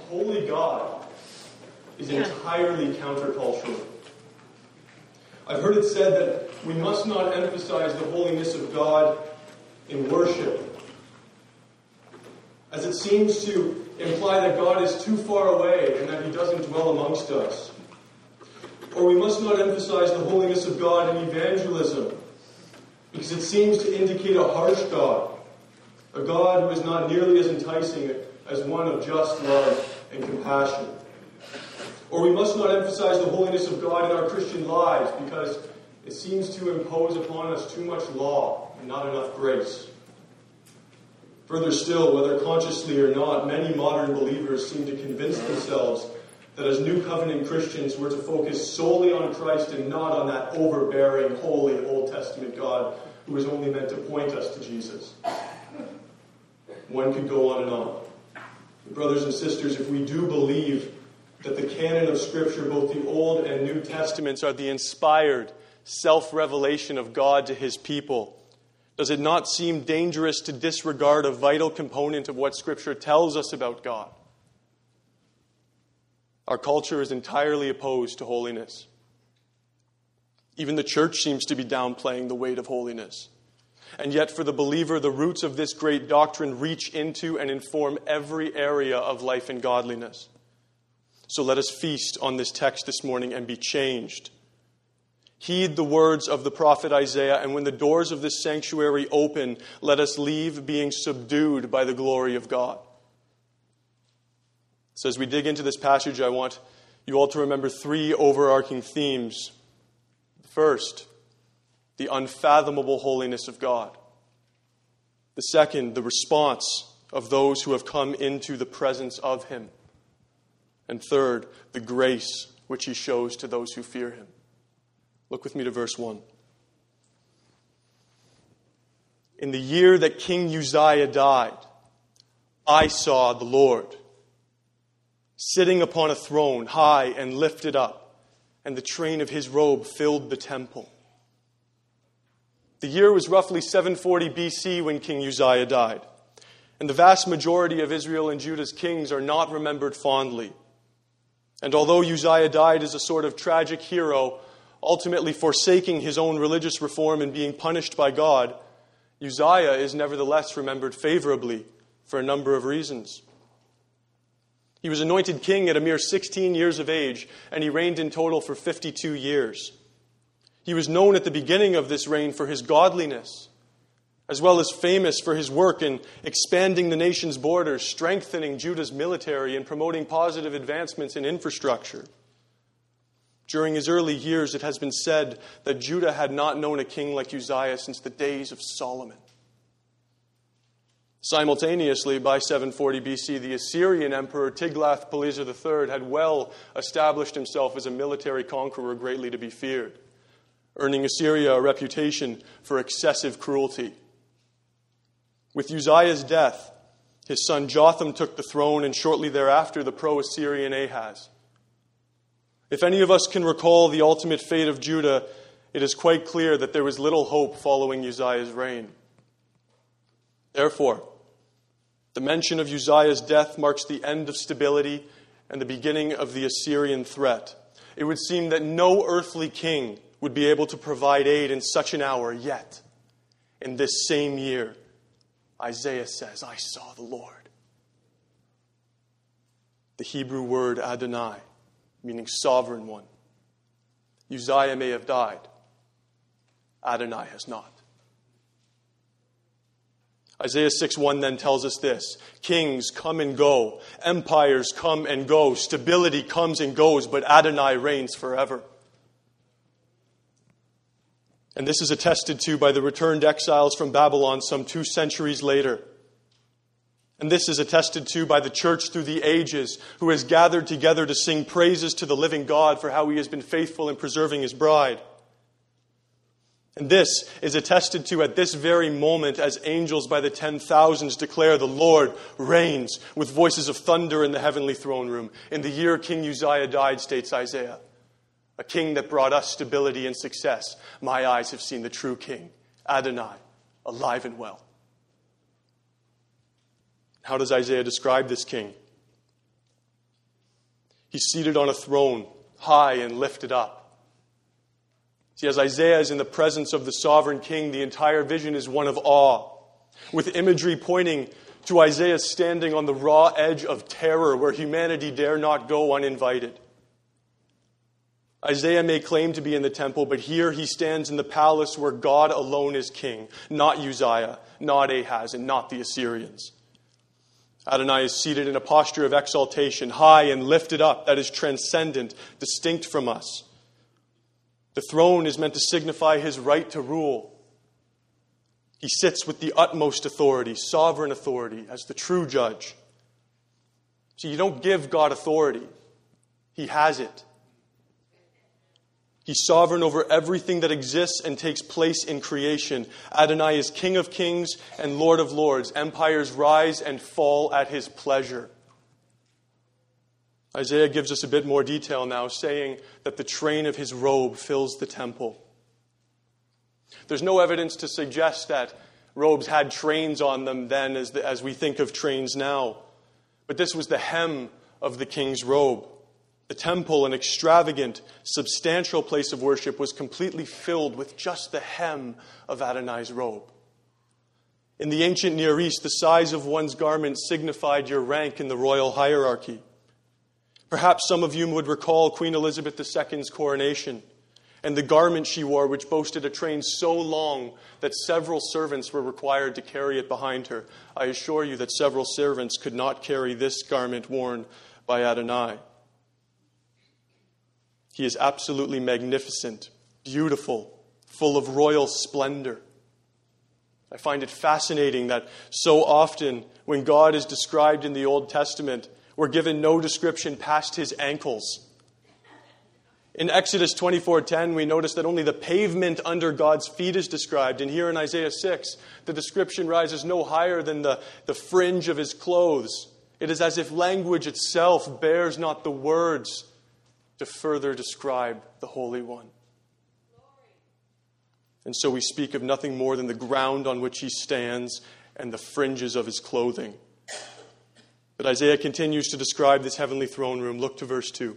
holy God is entirely countercultural. I've heard it said that we must not emphasize the holiness of God in worship, as it seems to imply that God is too far away and that He doesn't dwell amongst us. Or we must not emphasize the holiness of God in evangelism, because it seems to indicate a harsh God, a God who is not nearly as enticing as one of just love and compassion. Or we must not emphasize the holiness of God in our Christian lives, because it seems to impose upon us too much law and not enough grace. Further still, whether consciously or not, many modern believers seem to convince themselves that as New Covenant Christians we're to focus solely on Christ and not on that overbearing, holy Old Testament God who is only meant to point us to Jesus. One could go on and on. Brothers and sisters, if we do believe that the canon of Scripture, both the Old and New Testaments, are the inspired self-revelation of God to His people, does it not seem dangerous to disregard a vital component of what Scripture tells us about God? Our culture is entirely opposed to holiness. Even the church seems to be downplaying the weight of holiness. And yet, for the believer, the roots of this great doctrine reach into and inform every area of life and godliness. So let us feast on this text this morning and be changed. Heed the words of the prophet Isaiah, and when the doors of this sanctuary open, let us leave being subdued by the glory of God. So as we dig into this passage, I want you all to remember three overarching themes. First, the unfathomable holiness of God. The second, the response of those who have come into the presence of Him. And third, the grace which He shows to those who fear Him. Look with me to verse 1. In the year that King Uzziah died, I saw the Lord sitting upon a throne, high and lifted up, and the train of His robe filled the temple. The year was roughly 740 BC when King Uzziah died, and the vast majority of Israel and Judah's kings are not remembered fondly. And although Uzziah died as a sort of tragic hero, ultimately forsaking his own religious reform and being punished by God, Uzziah is nevertheless remembered favorably for a number of reasons. He was anointed king at a mere 16 years of age, and he reigned in total for 52 years. He was known at the beginning of this reign for his godliness, as well as famous for his work in expanding the nation's borders, strengthening Judah's military, and promoting positive advancements in infrastructure. During his early years, it has been said that Judah had not known a king like Uzziah since the days of Solomon. Simultaneously, by 740 BC, the Assyrian emperor Tiglath-Pileser III had well established himself as a military conqueror greatly to be feared, earning Assyria a reputation for excessive cruelty. With Uzziah's death, his son Jotham took the throne, and shortly thereafter the pro-Assyrian Ahaz. If any of us can recall the ultimate fate of Judah, it is quite clear that there was little hope following Uzziah's reign. Therefore, the mention of Uzziah's death marks the end of stability and the beginning of the Assyrian threat. It would seem that no earthly king would be able to provide aid in such an hour, yet in this same year, Isaiah says, I saw the Lord. The Hebrew word Adonai, meaning sovereign one. Uzziah may have died. Adonai has not. Isaiah 6:1 then tells us this: kings come and go, empires come and go, stability comes and goes, but Adonai reigns forever. And this is attested to by the returned exiles from Babylon some 2 centuries later. And this is attested to by the church through the ages, who has gathered together to sing praises to the living God for how He has been faithful in preserving His bride. And this is attested to at this very moment as angels by the 10,000s declare, the Lord reigns, with voices of thunder in the heavenly throne room. In the year King Uzziah died, states Isaiah, a king that brought us stability and success. My eyes have seen the true king, Adonai, alive and well. How does Isaiah describe this king? He's seated on a throne, high and lifted up. See, as Isaiah is in the presence of the sovereign king, the entire vision is one of awe, with imagery pointing to Isaiah standing on the raw edge of terror where humanity dare not go uninvited. Isaiah may claim to be in the temple, but here he stands in the palace where God alone is king, not Uzziah, not Ahaz, and not the Assyrians. Adonai is seated in a posture of exaltation, high and lifted up, that is transcendent, distinct from us. The throne is meant to signify his right to rule. He sits with the utmost authority, sovereign authority, as the true judge. See, you don't give God authority. He has it. He's sovereign over everything that exists and takes place in creation. Adonai is King of kings and Lord of lords. Empires rise and fall at his pleasure. Isaiah gives us a bit more detail now, saying that the train of his robe fills the temple. There's no evidence to suggest that robes had trains on them then as we think of trains now. But this was the hem of the king's robe. The temple, an extravagant, substantial place of worship, was completely filled with just the hem of Adonai's robe. In the ancient Near East, the size of one's garment signified your rank in the royal hierarchy. Perhaps some of you would recall Queen Elizabeth II's coronation and the garment she wore, which boasted a train so long that several servants were required to carry it behind her. I assure you that several servants could not carry this garment worn by Adonai. He is absolutely magnificent, beautiful, full of royal splendor. I find it fascinating that so often when God is described in the Old Testament, we're given no description past his ankles. In Exodus 24:10, we notice that only the pavement under God's feet is described. And here in Isaiah 6, the description rises no higher than the fringe of his clothes. It is as if language itself bears not the words to further describe the Holy One. And so we speak of nothing more than the ground on which he stands and the fringes of his clothing. But Isaiah continues to describe this heavenly throne room. Look to verse 2.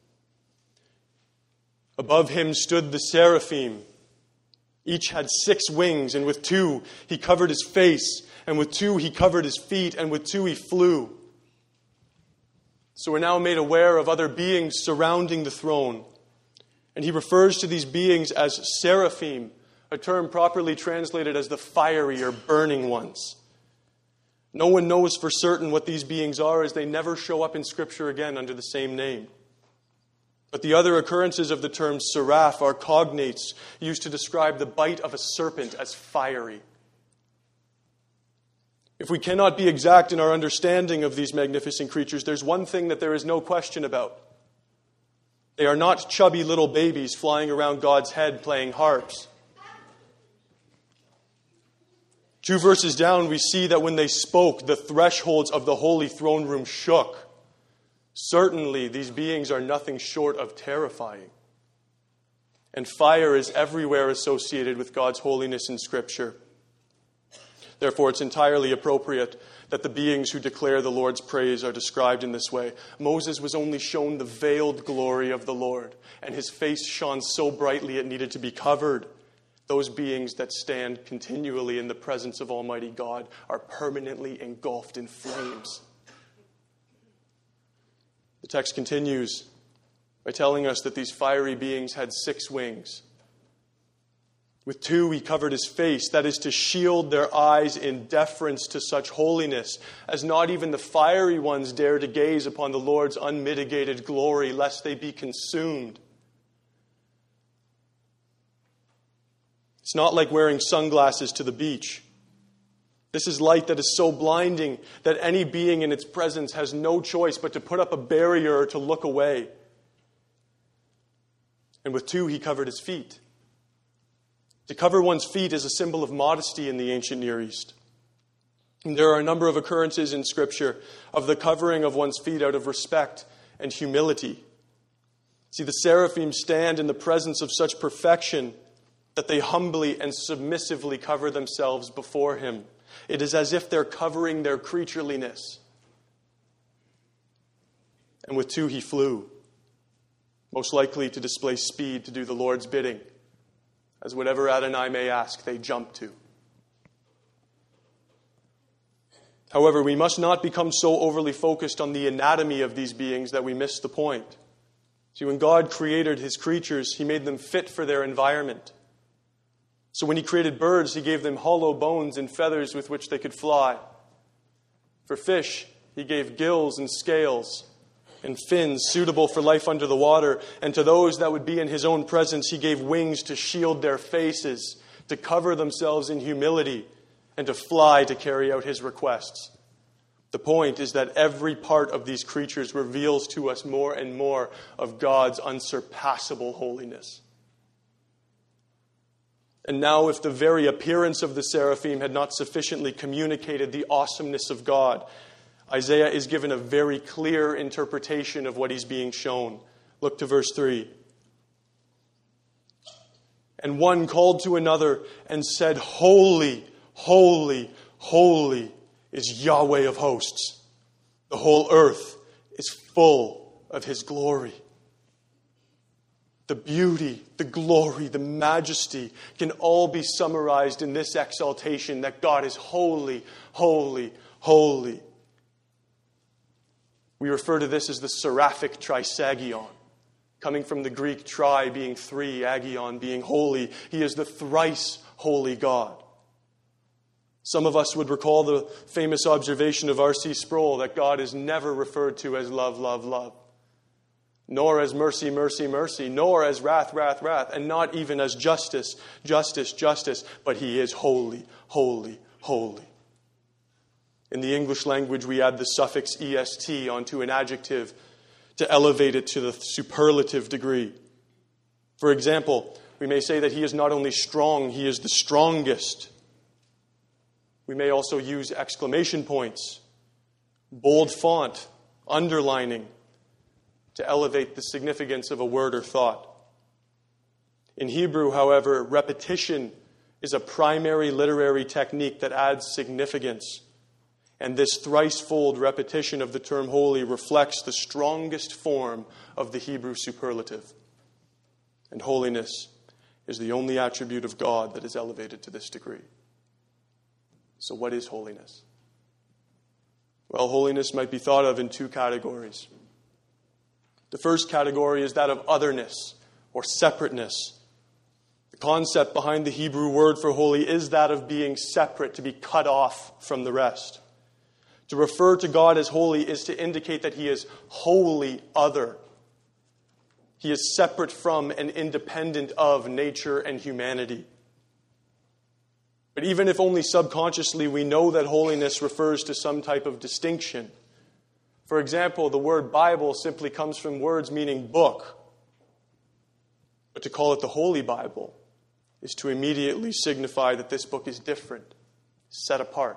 Above him stood the seraphim. Each had 6 wings, and with 2 he covered his face, and with 2 he covered his feet, and with 2 he flew. So we're now made aware of other beings surrounding the throne. And he refers to these beings as seraphim, a term properly translated as the fiery or burning ones. No one knows for certain what these beings are, as they never show up in Scripture again under the same name. But the other occurrences of the term seraph are cognates used to describe the bite of a serpent as fiery. If we cannot be exact in our understanding of these magnificent creatures, there's one thing that there is no question about. They are not chubby little babies flying around God's head playing harps. 2 verses down, we see that when they spoke, the thresholds of the holy throne room shook. Certainly, these beings are nothing short of terrifying. And fire is everywhere associated with God's holiness in Scripture. Therefore, it's entirely appropriate that the beings who declare the Lord's praise are described in this way. Moses was only shown the veiled glory of the Lord, and his face shone so brightly it needed to be covered. Those beings that stand continually in the presence of Almighty God are permanently engulfed in flames. The text continues by telling us that these fiery beings had 6 wings. With 2, he covered his face, that is to shield their eyes in deference to such holiness, as not even the fiery ones dare to gaze upon the Lord's unmitigated glory, lest they be consumed. It's not like wearing sunglasses to the beach. This is light that is so blinding that any being in its presence has no choice but to put up a barrier or to look away. And with 2, he covered his feet. To cover one's feet is a symbol of modesty in the ancient Near East. And there are a number of occurrences in Scripture of the covering of one's feet out of respect and humility. See, the seraphim stand in the presence of such perfection that they humbly and submissively cover themselves before him. It is as if they're covering their creatureliness. And with 2 he flew, most likely to display speed to do the Lord's bidding, as whatever Adonai may ask, they jump to. However, we must not become so overly focused on the anatomy of these beings that we miss the point. See, when God created his creatures, he made them fit for their environment. So when he created birds, he gave them hollow bones and feathers with which they could fly. For fish, he gave gills and scales and fins suitable for life under the water. And to those that would be in his own presence, he gave wings to shield their faces, to cover themselves in humility, and to fly to carry out his requests. The point is that every part of these creatures reveals to us more and more of God's unsurpassable holiness. And now, if the very appearance of the seraphim had not sufficiently communicated the awesomeness of God, Isaiah is given a very clear interpretation of what he's being shown. Look to verse 3. And one called to another and said, "Holy, holy, holy is Yahweh of hosts. The whole earth is full of his glory." The beauty, the glory, the majesty can all be summarized in this exaltation that God is holy, holy, holy. We refer to this as the seraphic trisagion, coming from the Greek tri being 3, agion being holy. He is the thrice holy God. Some of us would recall the famous observation of R.C. Sproul that God is never referred to as love, love, love, nor as mercy, mercy, mercy, nor as wrath, wrath, wrath, and not even as justice, justice, justice, but he is holy, holy, holy. In the English language, we add the suffix est onto an adjective to elevate it to the superlative degree. For example, we may say that he is not only strong, he is the strongest. We may also use exclamation points, bold font, underlining, to elevate the significance of a word or thought. In Hebrew, however, repetition is a primary literary technique that adds significance. And this thrice-fold repetition of the term holy reflects the strongest form of the Hebrew superlative. And holiness is the only attribute of God that is elevated to this degree. So what is holiness? Well, holiness might be thought of in 2 categories. The first category is that of otherness or separateness. The concept behind the Hebrew word for holy is that of being separate, to be cut off from the rest. To refer to God as holy is to indicate that he is wholly other. He is separate from and independent of nature and humanity. But even if only subconsciously, we know that holiness refers to some type of distinction. For example, the word Bible simply comes from words meaning book. But to call it the Holy Bible is to immediately signify that this book is different, set apart.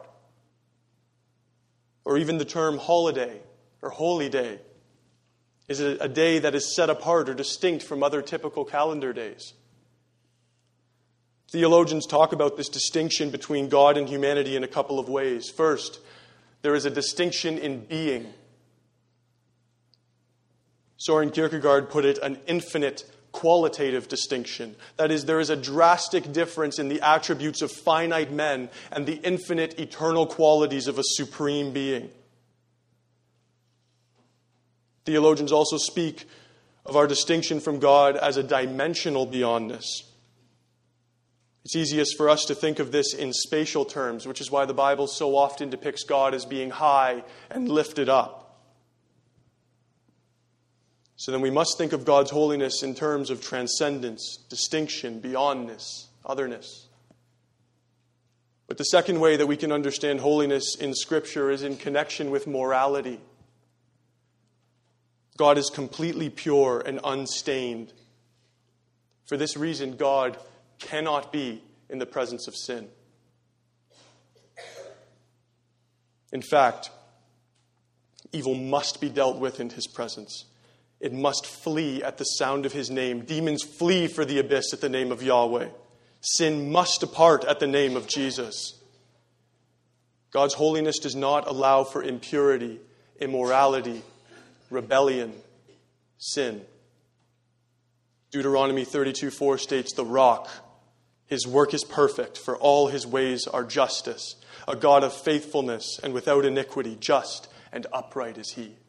Or even the term holiday or holy day is a day that is set apart or distinct from other typical calendar days. Theologians talk about this distinction between God and humanity in a couple of ways. First, there is a distinction in being. Soren Kierkegaard put it an infinite qualitative distinction. That is, there is a drastic difference in the attributes of finite men and the infinite eternal qualities of a supreme being. Theologians also speak of our distinction from God as a dimensional beyondness. It's easiest for us to think of this in spatial terms, which is why the Bible so often depicts God as being high and lifted up. So then we must think of God's holiness in terms of transcendence, distinction, beyondness, otherness. But the second way that we can understand holiness in Scripture is in connection with morality. God is completely pure and unstained. For this reason, God cannot be in the presence of sin. In fact, evil must be dealt with in his presence. It must flee at the sound of his name. Demons flee for the abyss at the name of Yahweh. Sin must depart at the name of Jesus. God's holiness does not allow for impurity, immorality, rebellion, sin. Deuteronomy 32:4 states, "The rock, his work is perfect, for all his ways are justice. A God of faithfulness and without iniquity, just and upright is he."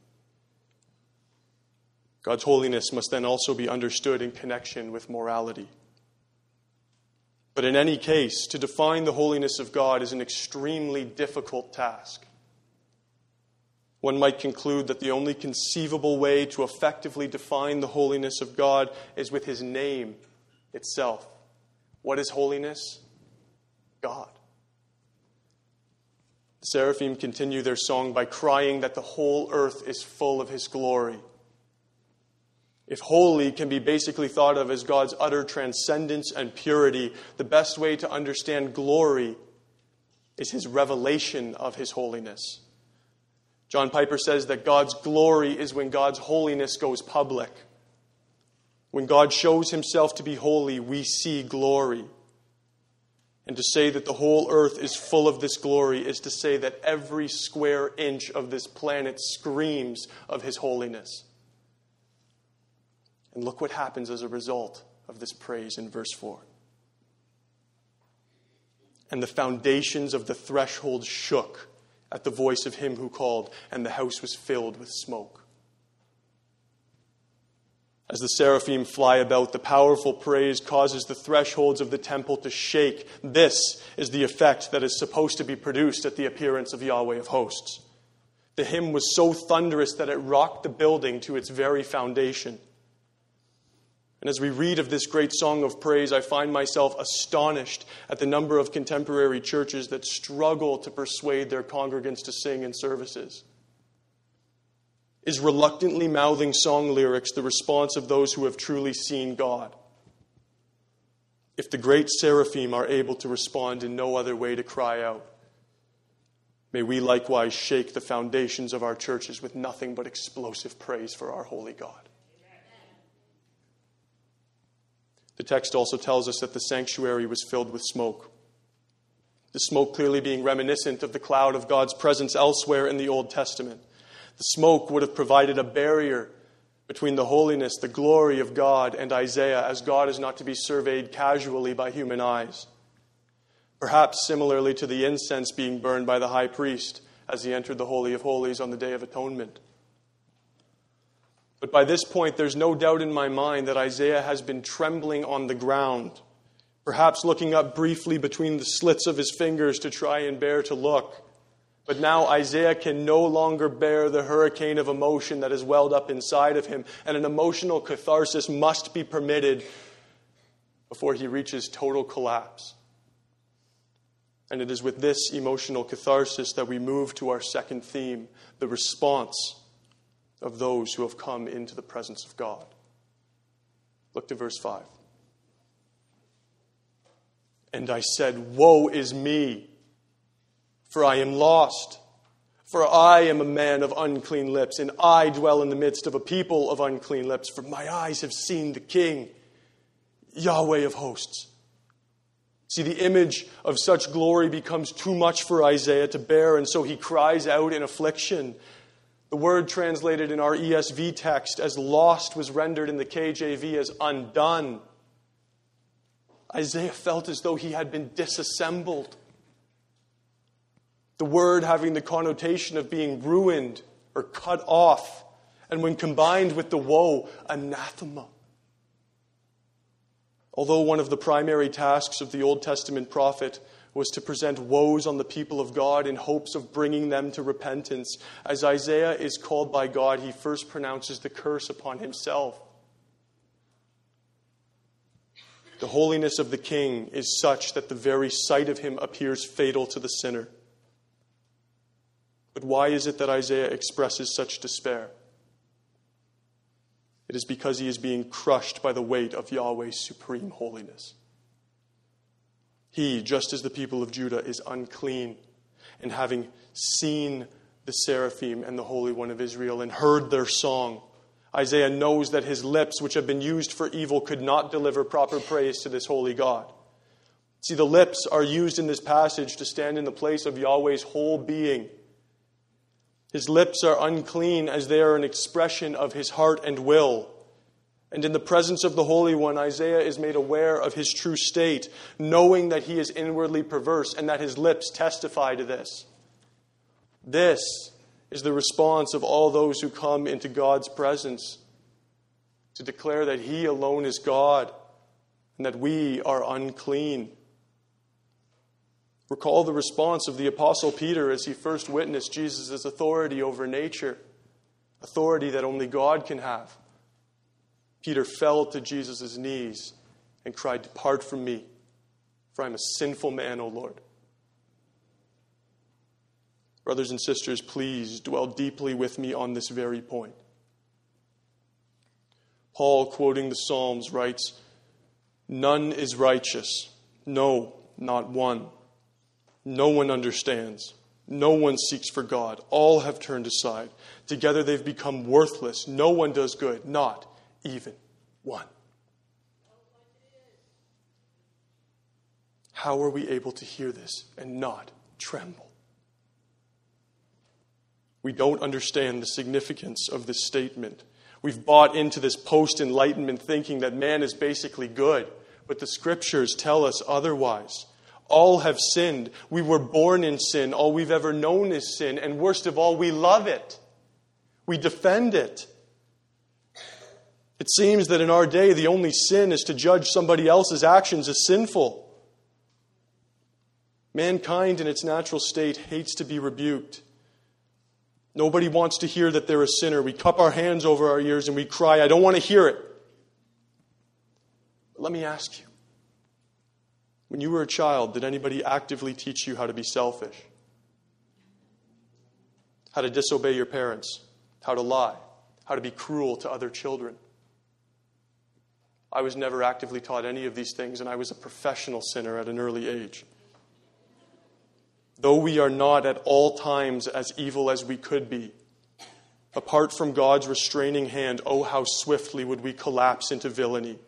God's holiness must then also be understood in connection with morality. But in any case, to define the holiness of God is an extremely difficult task. One might conclude that the only conceivable way to effectively define the holiness of God is with his name itself. What is holiness? God. The seraphim continue their song by crying that the whole earth is full of his glory. If holy can be basically thought of as God's utter transcendence and purity, the best way to understand glory is his revelation of his holiness. John Piper says that God's glory is when God's holiness goes public. When God shows himself to be holy, we see glory. And to say that the whole earth is full of this glory is to say that every square inch of this planet screams of his holiness. And look what happens as a result of this praise in verse 4. "And the foundations of the threshold shook at the voice of him who called, and the house was filled with smoke." As the seraphim fly about, the powerful praise causes the thresholds of the temple to shake. This is the effect that is supposed to be produced at the appearance of Yahweh of hosts. The hymn was so thunderous that it rocked the building to its very foundation. And as we read of this great song of praise, I find myself astonished at the number of contemporary churches that struggle to persuade their congregants to sing in services. Is reluctantly mouthing song lyrics the response of those who have truly seen God? If the great seraphim are able to respond in no other way to cry out, may we likewise shake the foundations of our churches with nothing but explosive praise for our holy God. The text also tells us that the sanctuary was filled with smoke. The smoke clearly being reminiscent of the cloud of God's presence elsewhere in the Old Testament. The smoke would have provided a barrier between the holiness, the glory of God and Isaiah, as God is not to be surveyed casually by human eyes. Perhaps similarly to the incense being burned by the high priest as he entered the Holy of Holies on the Day of Atonement. But by this point, there's no doubt in my mind that Isaiah has been trembling on the ground, perhaps looking up briefly between the slits of his fingers to try and bear to look. But now Isaiah can no longer bear the hurricane of emotion that has welled up inside of him, and an emotional catharsis must be permitted before he reaches total collapse. And it is with this emotional catharsis that we move to our second theme, the response of those who have come into the presence of God. Look to verse 5. "And I said, Woe is me, for I am lost. For I am a man of unclean lips, and I dwell in the midst of a people of unclean lips. For my eyes have seen the King, Yahweh of hosts." See, the image of such glory becomes too much for Isaiah to bear, and so he cries out in affliction. The word translated in our ESV text as lost was rendered in the KJV as undone. Isaiah felt as though he had been disassembled. The word having the connotation of being ruined or cut off, and when combined with the woe, anathema. Although one of the primary tasks of the Old Testament prophet was to present woes on the people of God in hopes of bringing them to repentance, as Isaiah is called by God, he first pronounces the curse upon himself. The holiness of the king is such that the very sight of him appears fatal to the sinner. But why is it that Isaiah expresses such despair? It is because he is being crushed by the weight of Yahweh's supreme holiness. He, just as the people of Judah, is unclean, and having seen the seraphim and the Holy One of Israel and heard their song, Isaiah knows that his lips, which have been used for evil, could not deliver proper praise to this holy God. See, the lips are used in this passage to stand in the place of Yahweh's whole being. His lips are unclean as they are an expression of his heart and will. And in the presence of the Holy One, Isaiah is made aware of his true state, knowing that he is inwardly perverse and that his lips testify to this. This is the response of all those who come into God's presence to declare that he alone is God and that we are unclean. Recall the response of the Apostle Peter as he first witnessed Jesus' authority over nature, authority that only God can have. Peter fell to Jesus' knees and cried, "Depart from me, for I am a sinful man, O Lord." Brothers and sisters, please dwell deeply with me on this very point. Paul, quoting the Psalms, writes, "None is righteous, no, not one. No one understands. No one seeks for God. All have turned aside. Together they've become worthless. No one does good, not even one." How are we able to hear this and not tremble? We don't understand the significance of this statement. We've bought into this post-Enlightenment thinking that man is basically good, but the Scriptures tell us otherwise. All have sinned. We were born in sin. All we've ever known is sin. And worst of all, we love it. We defend it. It seems that in our day, the only sin is to judge somebody else's actions as sinful. Mankind in its natural state hates to be rebuked. Nobody wants to hear that they're a sinner. We cup our hands over our ears and we cry, "I don't want to hear it." But let me ask you, when you were a child, did anybody actively teach you how to be selfish? How to disobey your parents? How to lie? How to be cruel to other children? I was never actively taught any of these things, and I was a professional sinner at an early age. Though we are not at all times as evil as we could be, apart from God's restraining hand, oh, how swiftly would we collapse into villainy.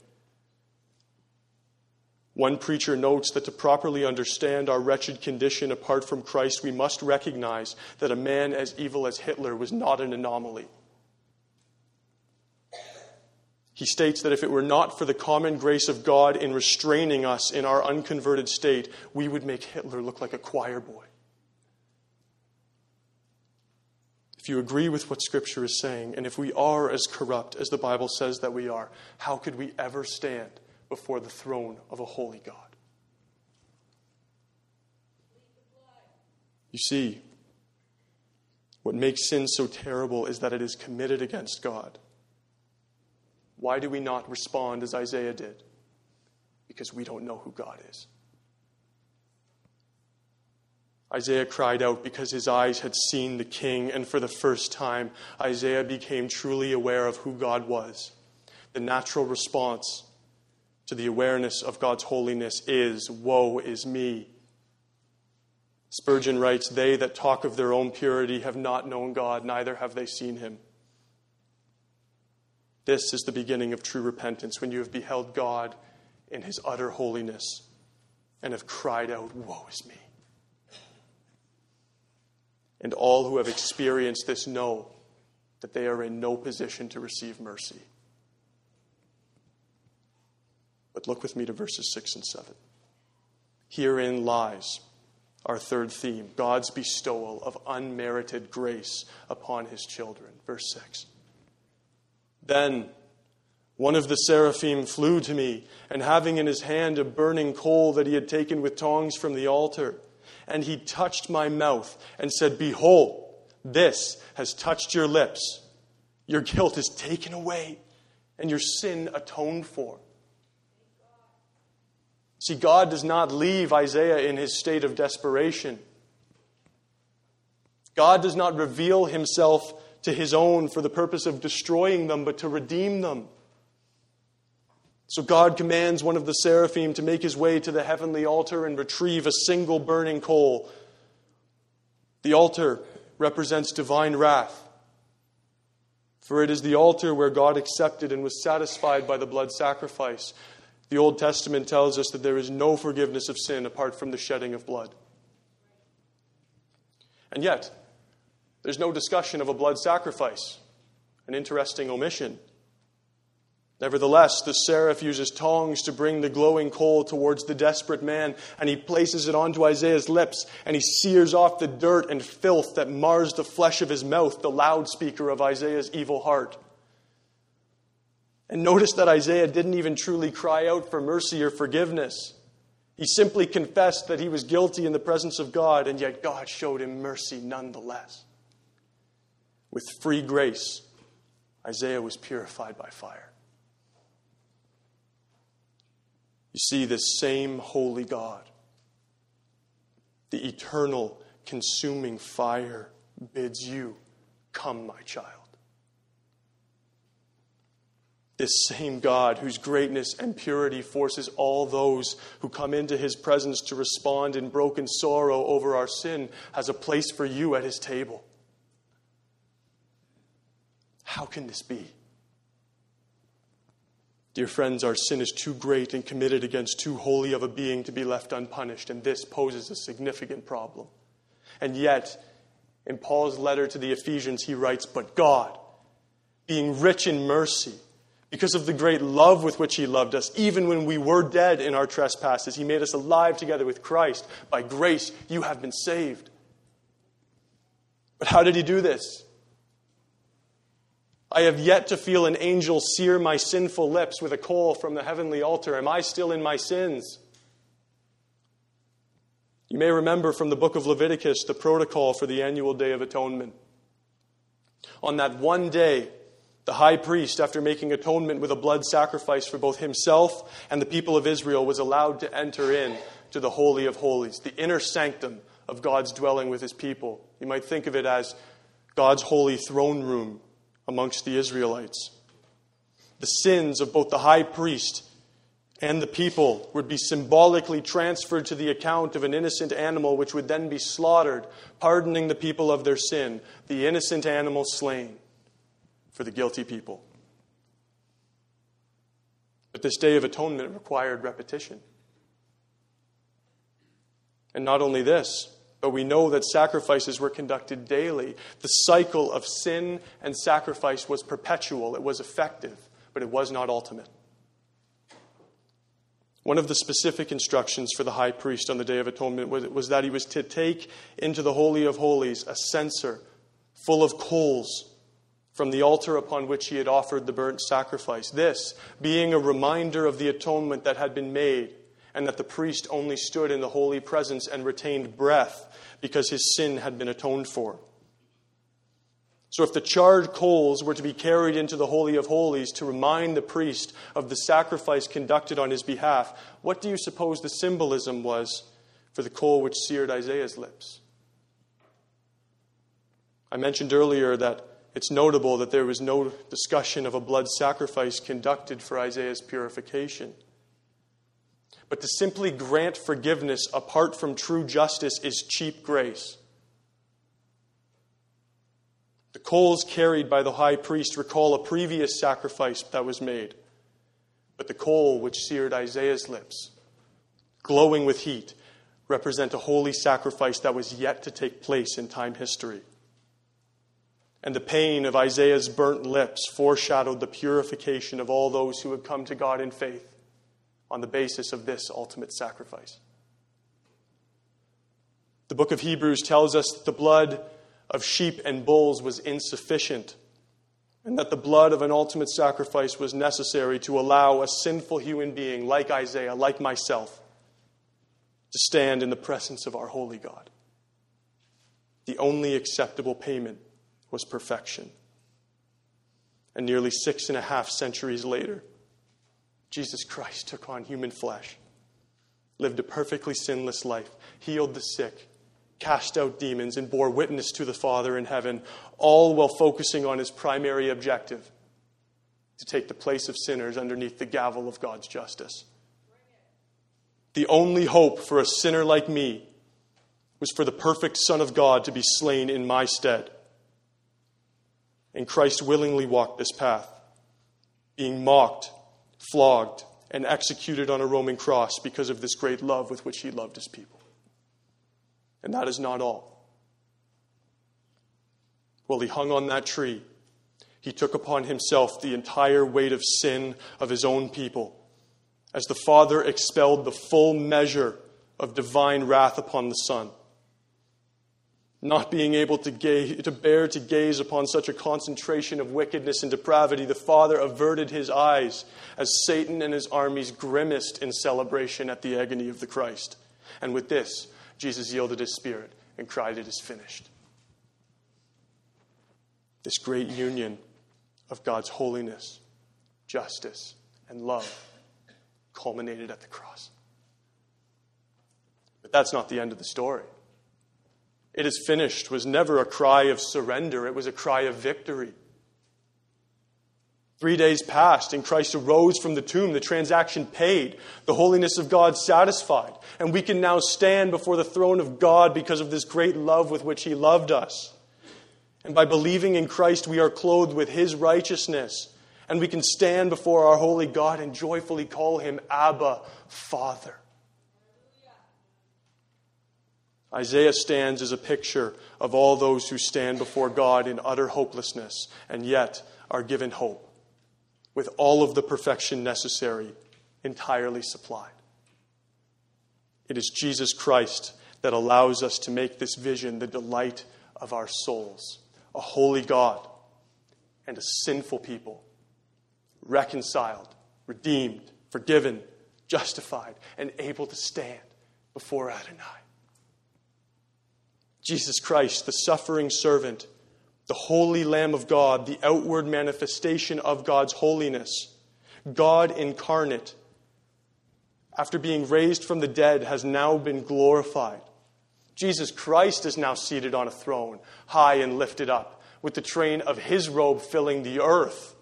One preacher notes that to properly understand our wretched condition apart from Christ, we must recognize that a man as evil as Hitler was not an anomaly. He states that if it were not for the common grace of God in restraining us in our unconverted state, we would make Hitler look like a choir boy. If you agree with what Scripture is saying, and if we are as corrupt as the Bible says that we are, how could we ever stand before the throne of a holy God? You see, what makes sin so terrible is that it is committed against God. Why do we not respond as Isaiah did? Because we don't know who God is. Isaiah cried out because his eyes had seen the King, and for the first time, Isaiah became truly aware of who God was. The natural response to the awareness of God's holiness is, "Woe is me." Spurgeon writes, "They that talk of their own purity have not known God, neither have they seen him." This is the beginning of true repentance, when you have beheld God in his utter holiness and have cried out, "Woe is me." And all who have experienced this know that they are in no position to receive mercy. But look with me to verses 6 and 7. Herein lies our third theme, God's bestowal of unmerited grace upon his children. Verse 6. Then one of the seraphim flew to me, and having in his hand a burning coal that he had taken with tongs from the altar, and he touched my mouth and said, "Behold, this has touched your lips. Your guilt is taken away, and your sin atoned for." See, God does not leave Isaiah in his state of desperation. God does not reveal himself to his own for the purpose of destroying them, but to redeem them. So God commands one of the seraphim to make his way to the heavenly altar and retrieve a single burning coal. The altar represents divine wrath, for it is the altar where God accepted and was satisfied by the blood sacrifice. The Old Testament tells us that there is no forgiveness of sin apart from the shedding of blood. And yet, There's no discussion of a blood sacrifice. An interesting omission. Nevertheless, the seraph uses tongs to bring the glowing coal towards the desperate man, and he places it onto Isaiah's lips, and he sears off the dirt and filth that mars the flesh of his mouth, the loudspeaker of Isaiah's evil heart. And notice that Isaiah didn't even truly cry out for mercy or forgiveness. He simply confessed that he was guilty in the presence of God, and yet God showed him mercy nonetheless. With free grace, Isaiah was purified by fire. You see, this same holy God, the eternal, consuming fire, bids you, "Come, my child." This same God, whose greatness and purity forces all those who come into his presence to respond in broken sorrow over our sin, has a place for you at his table. How can this be? Dear friends, our sin is too great and committed against too holy of a being to be left unpunished, and this poses a significant problem. And yet, in Paul's letter to the Ephesians, he writes, "But God, being rich in mercy, because of the great love with which he loved us, even when we were dead in our trespasses, he made us alive together with Christ. By grace, you have been saved." But how did he do this? I have yet to feel an angel sear my sinful lips with a coal from the heavenly altar. Am I still in my sins? You may remember from the book of Leviticus the protocol for the annual Day of Atonement. On that one day, the high priest, after making atonement with a blood sacrifice for both himself and the people of Israel, was allowed to enter in to the Holy of Holies, the inner sanctum of God's dwelling with his people. You might think of it as God's holy throne room amongst the Israelites. The sins of both the high priest and the people would be symbolically transferred to the account of an innocent animal, which would then be slaughtered, pardoning the people of their sin, the innocent animal slain for the guilty people. But this Day of Atonement required repetition. And not only this, but we know that sacrifices were conducted daily. The cycle of sin and sacrifice was perpetual. It was effective, but it was not ultimate. One of the specific instructions for the high priest on the Day of Atonement was that he was to take into the Holy of Holies a censer full of coals from the altar upon which he had offered the burnt sacrifice. This being a reminder of the atonement that had been made, and that the priest only stood in the holy presence and retained breath because his sin had been atoned for. So if the charred coals were to be carried into the Holy of Holies to remind the priest of the sacrifice conducted on his behalf, what do you suppose the symbolism was for the coal which seared Isaiah's lips? I mentioned earlier that it's notable that there was no discussion of a blood sacrifice conducted for Isaiah's purification. But to simply grant forgiveness apart from true justice is cheap grace. The coals carried by the high priest recall a previous sacrifice that was made. But the coal which seared Isaiah's lips, glowing with heat, represent a holy sacrifice that was yet to take place in time history. And the pain of Isaiah's burnt lips foreshadowed the purification of all those who had come to God in faith on the basis of this ultimate sacrifice. The book of Hebrews tells us that the blood of sheep and bulls was insufficient, and that the blood of an ultimate sacrifice was necessary to allow a sinful human being like Isaiah, like myself, to stand in the presence of our holy God. The only acceptable payment was perfection. And nearly 6.5 centuries later, Jesus Christ took on human flesh, lived a perfectly sinless life, healed the sick, cast out demons, and bore witness to the Father in heaven, all while focusing on his primary objective, to take the place of sinners underneath the gavel of God's justice. The only hope for a sinner like me was for the perfect Son of God to be slain in my stead. And Christ willingly walked this path, being mocked, flogged, and executed on a Roman cross because of this great love with which he loved his people. And that is not all. while he hung on that tree, he took upon himself the entire weight of sin of his own people, as the Father expelled the full measure of divine wrath upon the Son. Not being able to bear to gaze upon such a concentration of wickedness and depravity, the Father averted his eyes as Satan and his armies grimaced in celebration at the agony of the Christ. And with this, Jesus yielded his spirit and cried, "It is finished." This great union of God's holiness, justice, and love culminated at the cross. But that's not the end of the story. "It is finished" was never a cry of surrender. It was a cry of victory. 3 days passed and Christ arose from the tomb. The transaction paid. The holiness of God satisfied. And we can now stand before the throne of God because of this great love with which he loved us. And by believing in Christ, we are clothed with his righteousness. And we can stand before our holy God and joyfully call him Abba, Father. Isaiah stands as a picture of all those who stand before God in utter hopelessness and yet are given hope, with all of the perfection necessary entirely supplied. It is Jesus Christ that allows us to make this vision the delight of our souls, a holy God and a sinful people, reconciled, redeemed, forgiven, justified, and able to stand before Adonai. Jesus Christ, the suffering servant, the holy Lamb of God, the outward manifestation of God's holiness, God incarnate, after being raised from the dead, has now been glorified. Jesus Christ is now seated on a throne, high and lifted up, with the train of his robe filling the earth.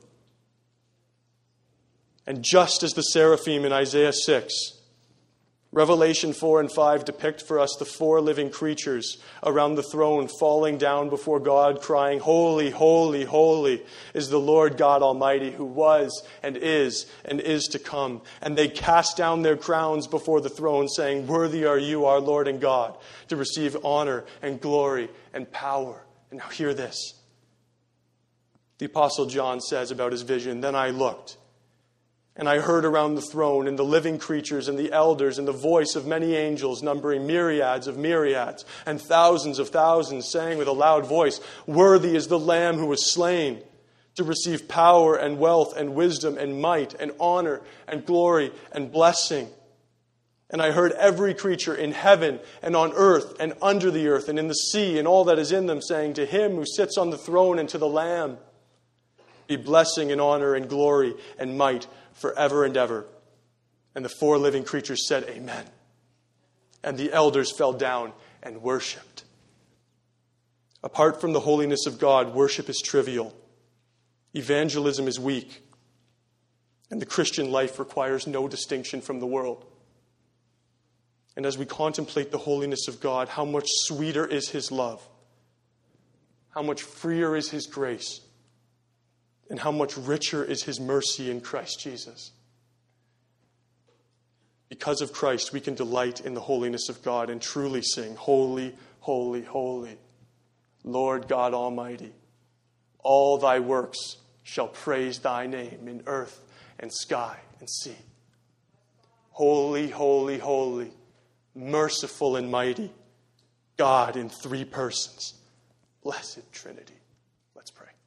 And just as the seraphim in Isaiah 6, Revelation 4 and 5 depict for us the 4 living creatures around the throne falling down before God, crying, "Holy, holy, holy is the Lord God Almighty, who was and is to come." And they cast down their crowns before the throne, saying, "Worthy are you, our Lord and God, to receive honor and glory and power." And now hear this. The Apostle John says about his vision, "Then I looked, and I heard around the throne and the living creatures and the elders and the voice of many angels, numbering myriads of myriads and thousands of thousands, saying with a loud voice, 'Worthy is the Lamb who was slain to receive power and wealth and wisdom and might and honor and glory and blessing.' And I heard every creature in heaven and on earth and under the earth and in the sea and all that is in them, saying, 'To him who sits on the throne and to the Lamb be blessing and honor and glory and might forever and ever.' And the 4 living creatures said, 'Amen.' And the elders fell down and worshipped." Apart from the holiness of God, worship is trivial. Evangelism is weak. And the Christian life requires no distinction from the world. And as we contemplate the holiness of God, how much sweeter is his love, how much freer is his grace, and how much richer is his mercy in Christ Jesus. Because of Christ, we can delight in the holiness of God and truly sing, "Holy, holy, holy, Lord God Almighty. All thy works shall praise thy name in earth and sky and sea. Holy, holy, holy, merciful and mighty, God in 3 persons, blessed Trinity." Let's pray.